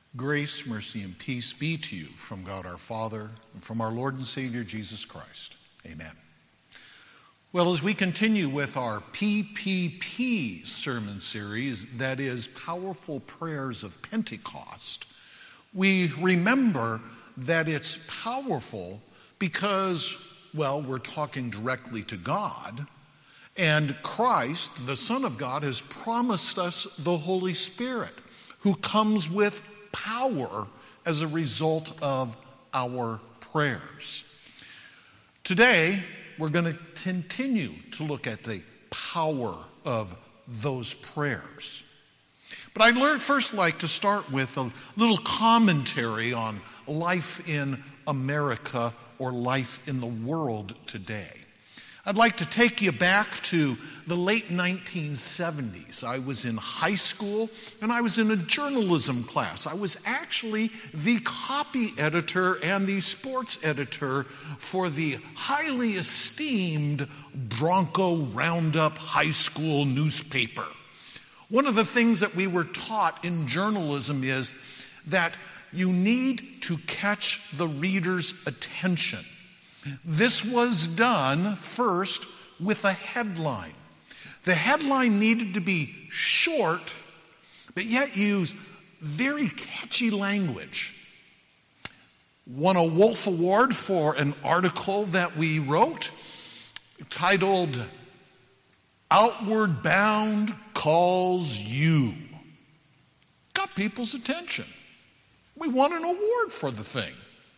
Grace, mercy, and peace be to you from God our Father and from our Lord and Savior Jesus Christ. Amen. Well, as we continue with our PPP sermon series, that is Powerful Prayers of Pentecost, we remember that it's powerful because, well, we're talking directly to God, and Christ, the Son of God, has promised us the Holy Spirit, who comes with power as a result of our prayers. Today, we're going to continue to look at the power of those prayers. But I'd first like to start with a little commentary on life in America or life in the world today. I'd like to take you back to the late 1970s. I was in high school and I was in a journalism class. I was actually the copy editor and the sports editor for the highly esteemed Bronco Roundup High School newspaper. One of the things that we were taught in journalism is that you need to catch the reader's attention. This was done first with a headline. The headline needed to be short, but yet use very catchy language. Won a Wolf Award for an article that we wrote titled, "Outward Bound Calls You." Got people's attention. We won an award for the thing.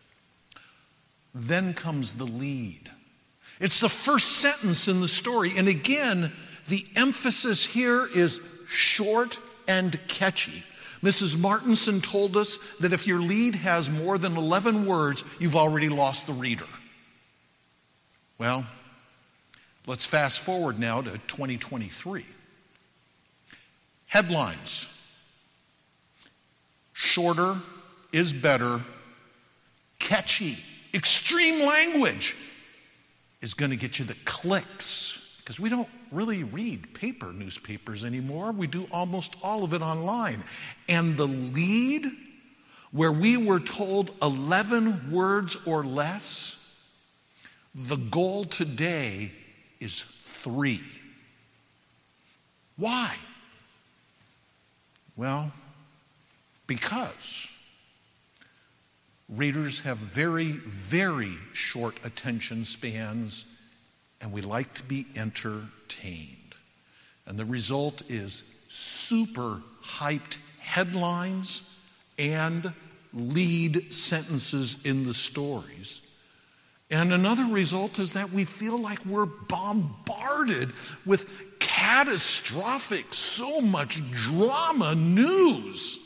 Then comes the lead. It's the first sentence in the story. And again, the emphasis here is short and catchy. Mrs. Martinson told us that if your lead has more than 11 words, you've already lost the reader. Well, let's fast forward now to 2023. Headlines. Shorter is better. Catchy. Extreme language is going to get you the clicks, because we don't really read paper newspapers anymore. We do almost all of it online. And the lead, where we were told 11 words or less, the goal today is 3. Why? Well, because readers have very, very short attention spans, and we like to be entertained. And the result is super hyped headlines and lead sentences in the stories. And another result is that we feel like we're bombarded with catastrophic, so much drama news.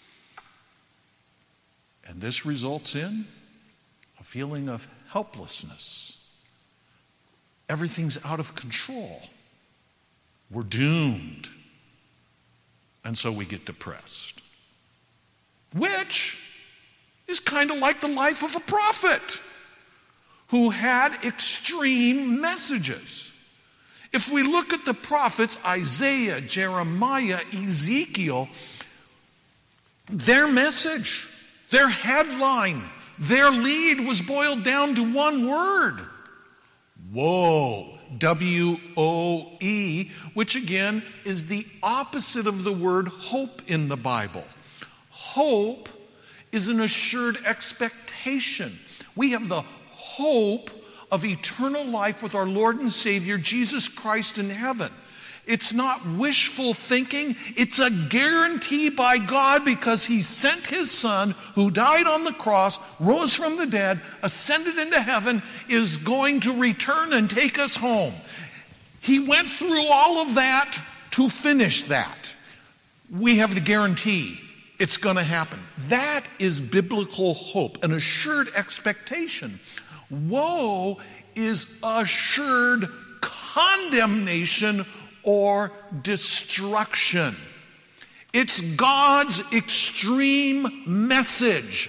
And this results in a feeling of helplessness. Everything's out of control. We're doomed. And so we get depressed. Which is kind of like the life of a prophet who had extreme messages. If we look at the prophets, Isaiah, Jeremiah, Ezekiel, their message, their headline, their lead was boiled down to one word. Woe. W-O-E, which again is the opposite of the word hope in the Bible. Hope is an assured expectation. We have the hope of eternal life with our Lord and Savior, Jesus Christ, in heaven. It's not wishful thinking. It's a guarantee by God, because He sent His Son, who died on the cross, rose from the dead, ascended into heaven, is going to return and take us home. He went through all of that to finish that. We have the guarantee it's going to happen. That is biblical hope, an assured expectation. Woe is assured condemnation or destruction. It's God's extreme message.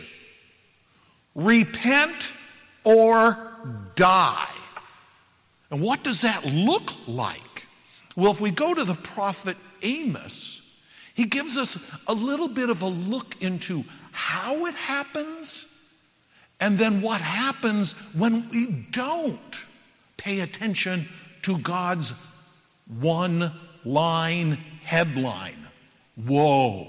Repent or die. And what does that look like? Well, if we go to the prophet Amos, He gives us a little bit of a look into how it happens and then what happens when we don't pay attention to God's one-line headline. Woe.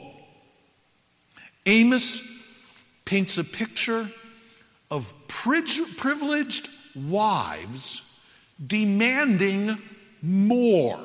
Amos paints a picture of privileged wives demanding more.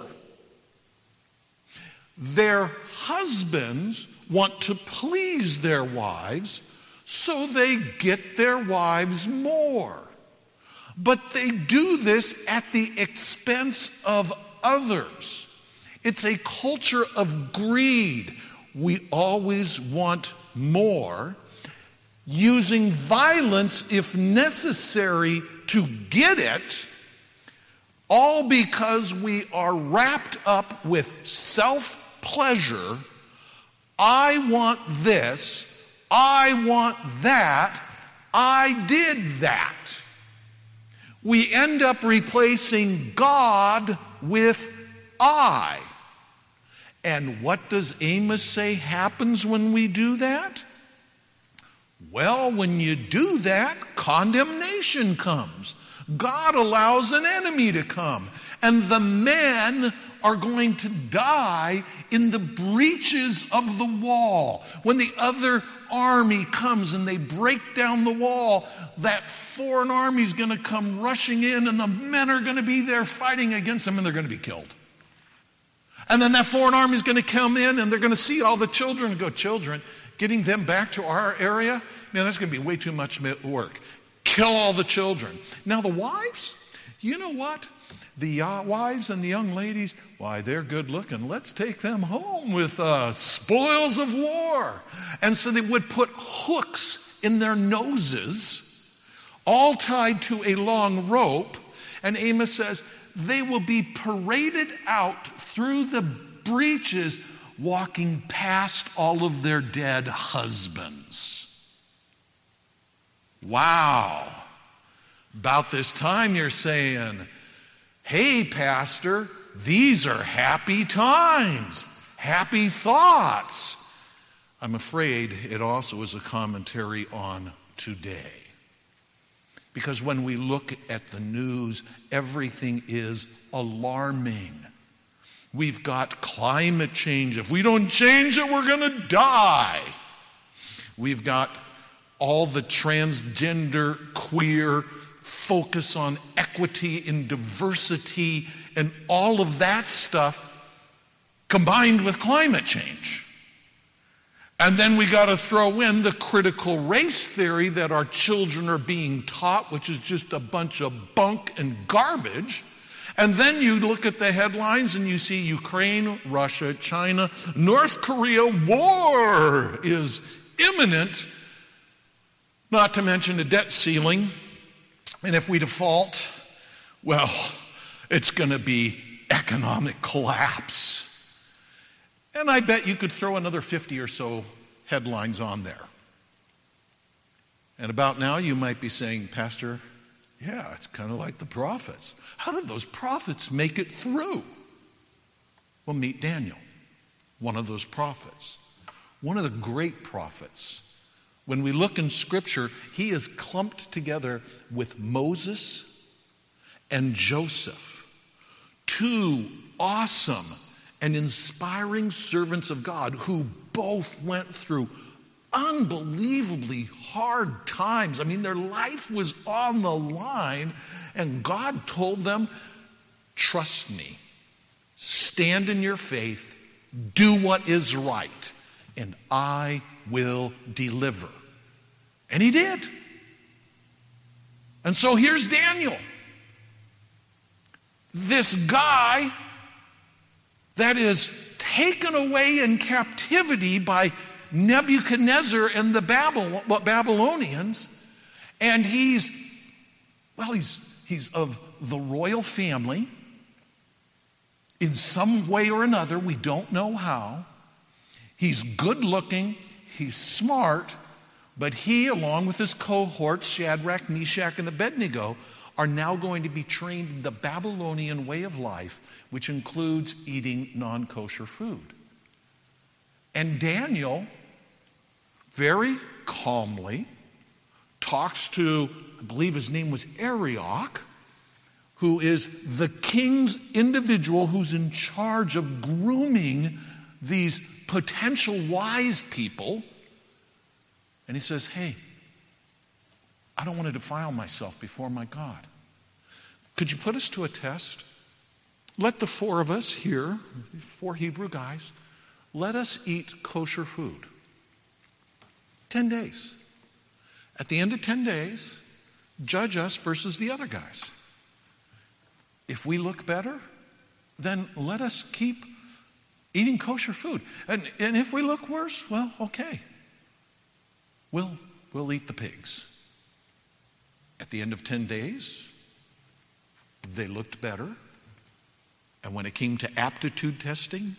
Their husbands want to please their wives, so they get their wives more. But they do this at the expense of others. It's a culture of greed. We always want more, using violence if necessary to get it, all because we are wrapped up with self-pleasure. I want this, I want that, I did that. We end up replacing God with I. And what does Amos say happens when we do that? Well, when you do that, condemnation comes. God allows an enemy to come. And the men are going to die in the breaches of the wall. When the other army comes and they break down the wall, that foreign army is going to come rushing in, and the men are going to be there fighting against them, and they're going to be killed. And then that foreign army is going to come in, and they're going to see all the children and go, children, getting them back to our area? Man, that's going to be way too much work. Kill all the children. Now the wives, you know what? The wives and the young ladies, why, they're good looking. Let's take them home with spoils of war. And so they would put hooks in their noses, all tied to a long rope. And Amos says, they will be paraded out through the breaches, walking past all of their dead husbands. Wow. About this time you're saying, hey, pastor, these are happy times, happy thoughts. I'm afraid it also is a commentary on today. Because when we look at the news, everything is alarming. We've got climate change. If we don't change it, we're going to die. We've got all the transgender, queer focus on equity and diversity and all of that stuff combined with climate change. And then we got to throw in the critical race theory that our children are being taught, which is just a bunch of bunk and garbage. And then you look at the headlines and you see Ukraine, Russia, China, North Korea, war is imminent, not to mention the debt ceiling. And if we default, well, it's going to be economic collapse. And I bet you could throw another 50 or so headlines on there. And about now you might be saying, Pastor, yeah, it's kind of like the prophets. How did those prophets make it through? Well, meet Daniel, one of those prophets, one of the great prophets. When we look in Scripture, he is clumped together with Moses and Joseph, two awesome and inspiring servants of God who both went through unbelievably hard times. I mean, their life was on the line, and God told them, trust me, stand in your faith, do what is right, and I will deliver. And he did. And so here's Daniel, this guy that is taken away in captivity by Nebuchadnezzar and the Babylonians, and he's of the royal family in some way or another. We don't know how. He's good looking, he's smart, but he, along with his cohorts, Shadrach, Meshach, and Abednego, are now going to be trained in the Babylonian way of life, which includes eating non-kosher food. And Daniel very calmly talks to, I believe his name was Arioch, who is the king's individual who's in charge of grooming these potential wise people. And he says, hey, I don't want to defile myself before my God. Could you put us to a test? Let the four of us here, the four Hebrew guys, let us eat kosher food. 10 days. At the end of 10 days, judge us versus the other guys. If we look better, then let us keep eating kosher food. And if we look worse, well, okay. We'll eat the pigs. At the end of 10 days, they looked better. And when it came to aptitude testing,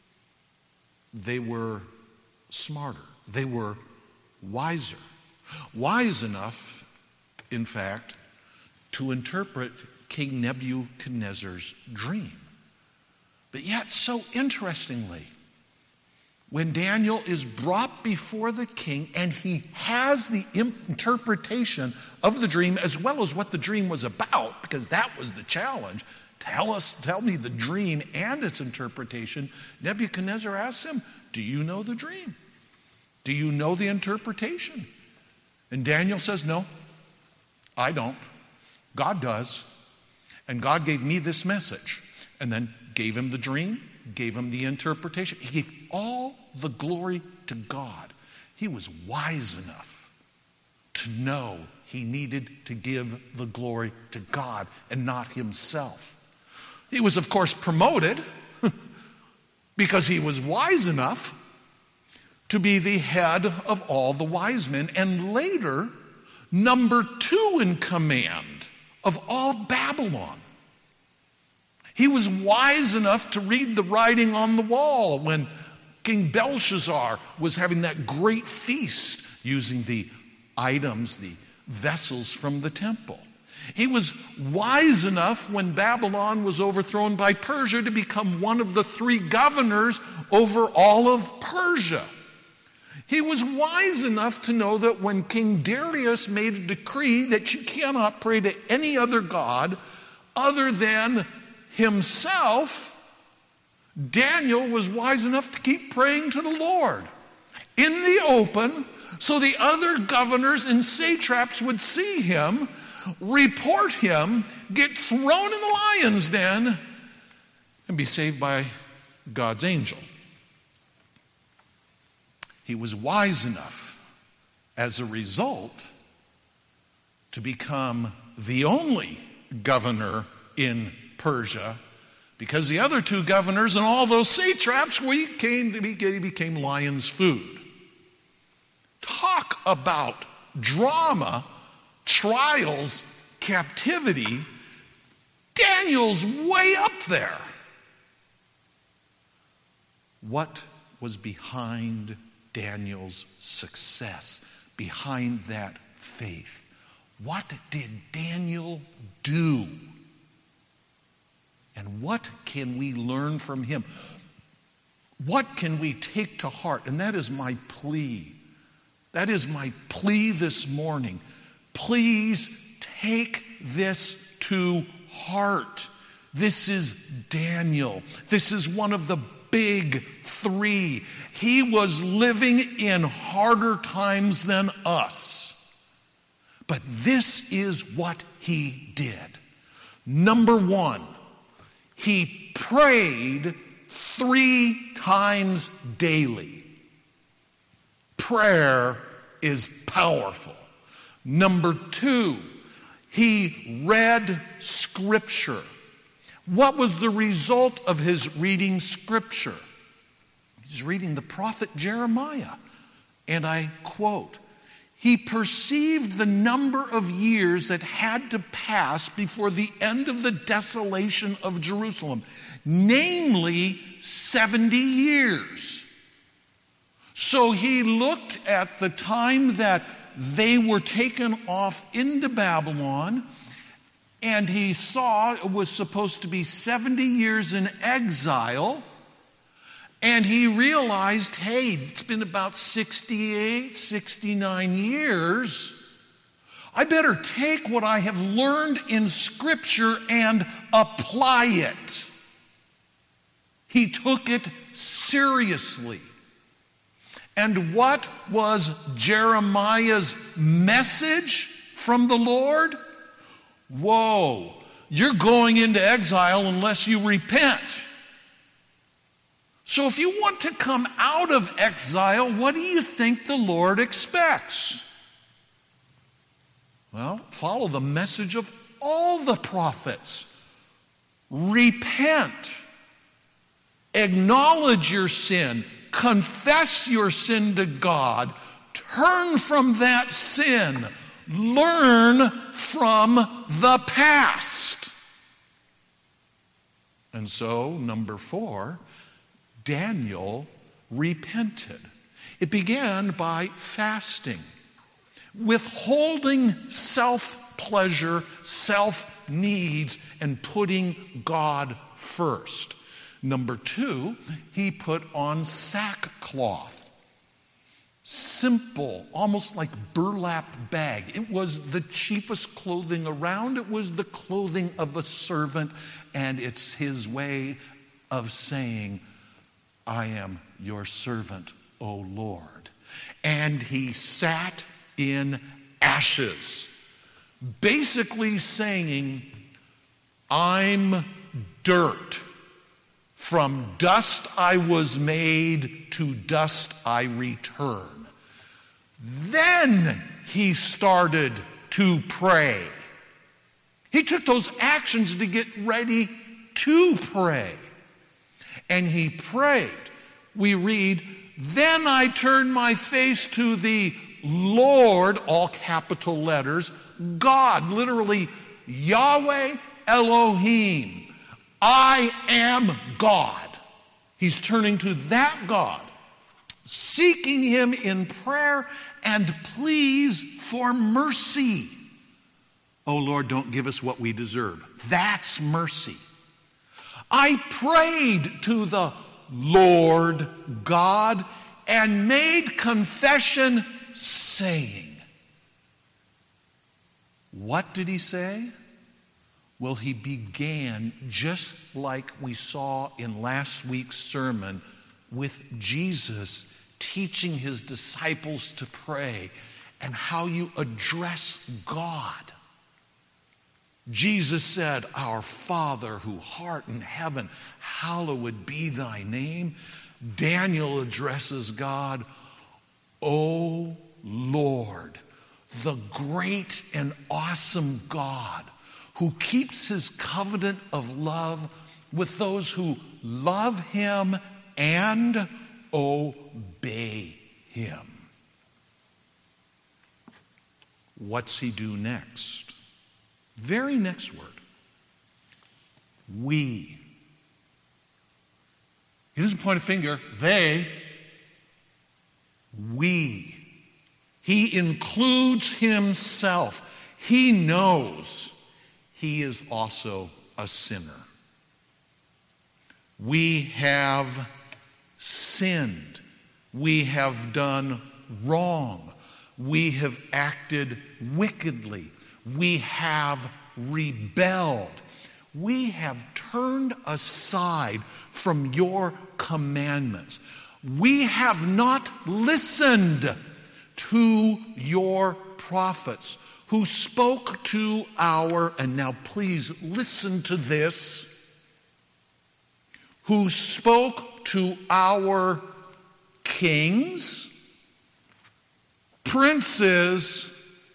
they were smarter. They were wiser. Wise enough, in fact, to interpret King Nebuchadnezzar's dream. But yet, so interestingly, when Daniel is brought before the king and he has the interpretation of the dream as well as what the dream was about, because that was the challenge, tell me the dream and its interpretation, Nebuchadnezzar asks him, do you know the dream? Do you know the interpretation? And Daniel says, no, I don't. God does. And God gave me this message. And then gave him the dream, gave him the interpretation. He gave all the glory to God. He was wise enough to know he needed to give the glory to God and not himself. He was, of course, promoted because he was wise enough to be the head of all the wise men, and later, number 2 in command of all Babylon. He was wise enough to read the writing on the wall when King Belshazzar was having that great feast using the items, the vessels from the temple. He was wise enough when Babylon was overthrown by Persia to become one of the 3 governors over all of Persia. He was wise enough to know that when King Darius made a decree that you cannot pray to any other god other than himself, Daniel was wise enough to keep praying to the Lord in the open so the other governors and satraps would see him, report him, get thrown in the lion's den, and be saved by God's angel. He was wise enough, as a result, to become the only governor in Persia, because the other 2 governors and all those satraps became lion's food. Talk about drama, trials, captivity. Daniel's way up there. What was behind Daniel's success, behind that faith? What did Daniel do? And what can we learn from him? What can we take to heart? And that is my plea. That is my plea this morning. Please take this to heart. This is Daniel. This is one of the big 3. He was living in harder times than us. But this is what he did. Number 1, he prayed 3 times daily. Prayer is powerful. Number 2, he read Scripture. What was the result of his reading Scripture? He's reading the prophet Jeremiah. And I quote, he perceived the number of years that had to pass before the end of the desolation of Jerusalem, namely 70 years. So he looked at the time that they were taken off into Babylon, and he saw it was supposed to be 70 years in exile, And he realized, hey, it's been about 68, 69 years. I better take what I have learned in Scripture and apply it. He took it seriously. And what was Jeremiah's message from the Lord? Whoa, you're going into exile unless you repent. So if you want to come out of exile, what do you think the Lord expects? Well, follow the message of all the prophets. Repent. Acknowledge your sin. Confess your sin to God. Turn from that sin. Learn from the past. And so, number 4, Daniel repented. It began by fasting, withholding self-pleasure, self-needs, and putting God first. Number 2, he put on sackcloth. Simple, almost like burlap bag. It was the cheapest clothing around. It was the clothing of a servant, and it's his way of saying, I am your servant, O Lord. And he sat in ashes, basically saying, I'm dirt. From dust I was made, to dust I return. Then he started to pray. He took those actions to get ready to pray. And he prayed. We read, then I turned my face to the Lord, all capital letters, God, literally Yahweh Elohim. I am God. He's turning to that God, seeking him in prayer and pleas for mercy. Oh Lord, don't give us what we deserve. That's mercy. I prayed to the Lord God and made confession, saying. What did he say? Well, he began just like we saw in last week's sermon with Jesus teaching his disciples to pray and how you address God. Jesus said, Our Father who art in heaven, hallowed be thy name. Daniel addresses God, O Lord, the great and awesome God who keeps his covenant of love with those who love him and obey him. What's he do next? Very next word. We. He doesn't point a finger. They. We. He includes himself. He knows he is also a sinner. We have sinned. We have done wrong. We have acted wickedly. We have rebelled. We have turned aside from your commandments. We have not listened to your prophets who spoke to our, and now please listen to this, who spoke to our kings, princes,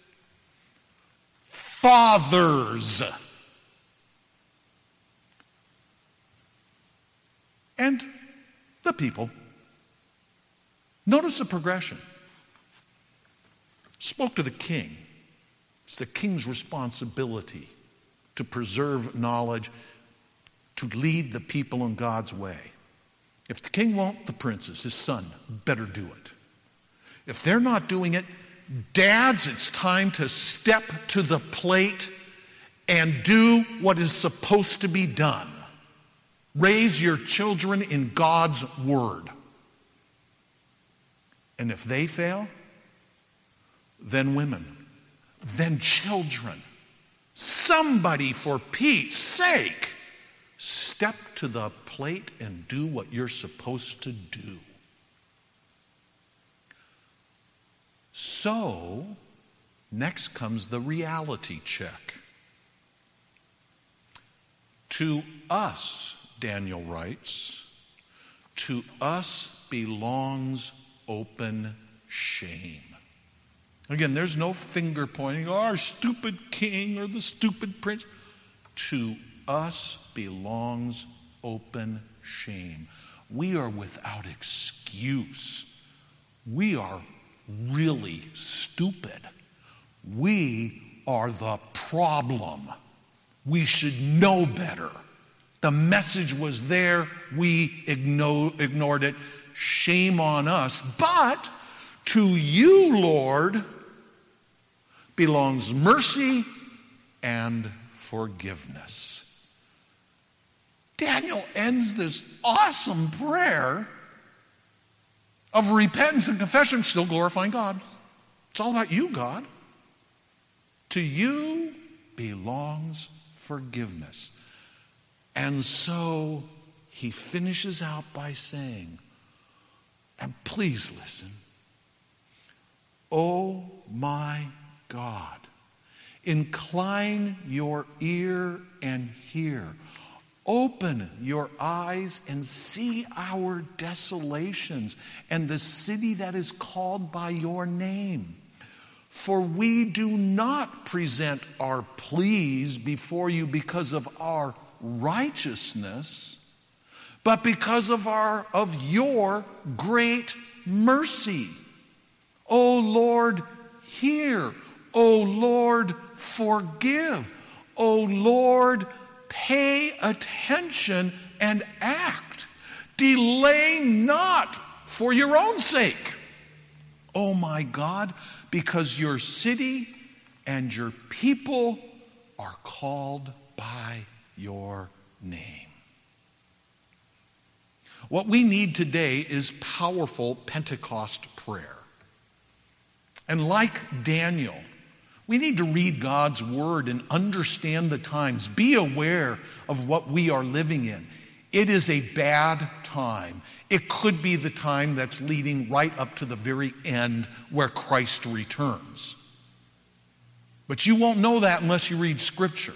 fathers, and the people. Notice the progression. Spoke to the king. It's the king's responsibility to preserve knowledge, to lead the people in God's way. If the king won't, the princes, his son, better do it. If they're not doing it, dads, it's time to step to the plate and do what is supposed to be done. Raise your children in God's word. And if they fail, then women, then children. Somebody, for Pete's sake, step to the plate and do what you're supposed to do. So, next comes the reality check. To us, Daniel writes, to us belongs open shame. Again, there's no finger pointing, our stupid king or the stupid prince. To us belongs open shame. We are without excuse. We are really stupid. We are the problem. We should know better. The message was there. We ignored it. Shame on us. But to you, Lord, belongs mercy and forgiveness. Daniel ends this awesome prayer of repentance and confession, still glorifying God. It's all about you, God. To you belongs forgiveness. And so he finishes out by saying, and please listen, oh my God, incline your ear and hear. Open your eyes and see our desolations and the city that is called by your name. For we do not present our pleas before you because of our righteousness, but because of your great mercy. O Lord, hear. O Lord, forgive. O Lord, pay attention and act. Delay not for your own sake. Oh my God, because your city and your people are called by your name. What we need today is powerful Pentecost prayer. And like Daniel, we need to read God's word and understand the times. Be aware of what we are living in. It is a bad time. It could be the time that's leading right up to the very end where Christ returns. But you won't know that unless you read Scripture.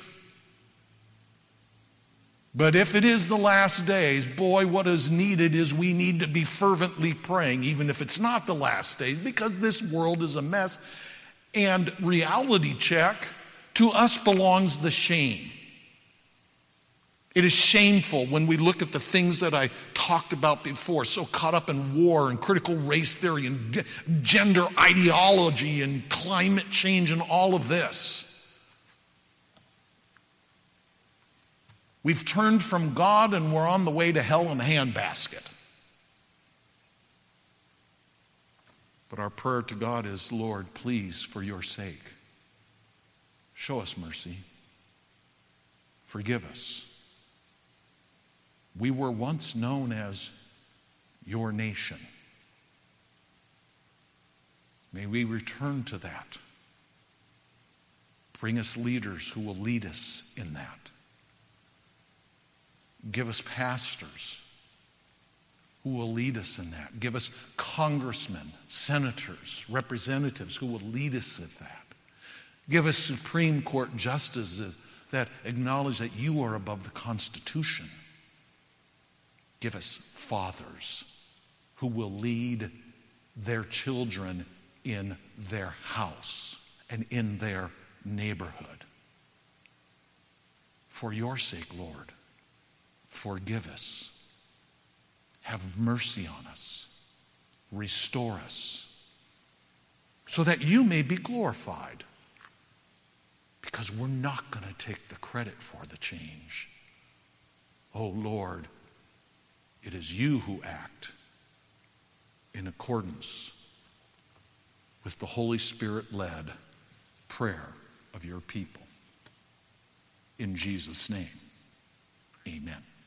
But if it is the last days, boy, what is needed is we need to be fervently praying, even if it's not the last days, because this world is a mess. And reality check, to us belongs the shame. It is shameful when we look at the things that I talked about before, so caught up in war and critical race theory and gender ideology and climate change and all of this. We've turned from God and we're on the way to hell in a handbasket. But our prayer to God is, Lord, please, for your sake, show us mercy. Forgive us. We were once known as your nation. May we return to that. Bring us leaders who will lead us in that. Give us pastors who will lead us in that. Give us congressmen, senators, representatives who will lead us at that. Give us Supreme Court justices that acknowledge that you are above the Constitution. Give us fathers who will lead their children in their house and in their neighborhood. For your sake, Lord, forgive us. Have mercy on us. Restore us. So that you may be glorified. Because we're not going to take the credit for the change. Oh Lord, it is you who act in accordance with the Holy Spirit-led prayer of your people. In Jesus' name, amen.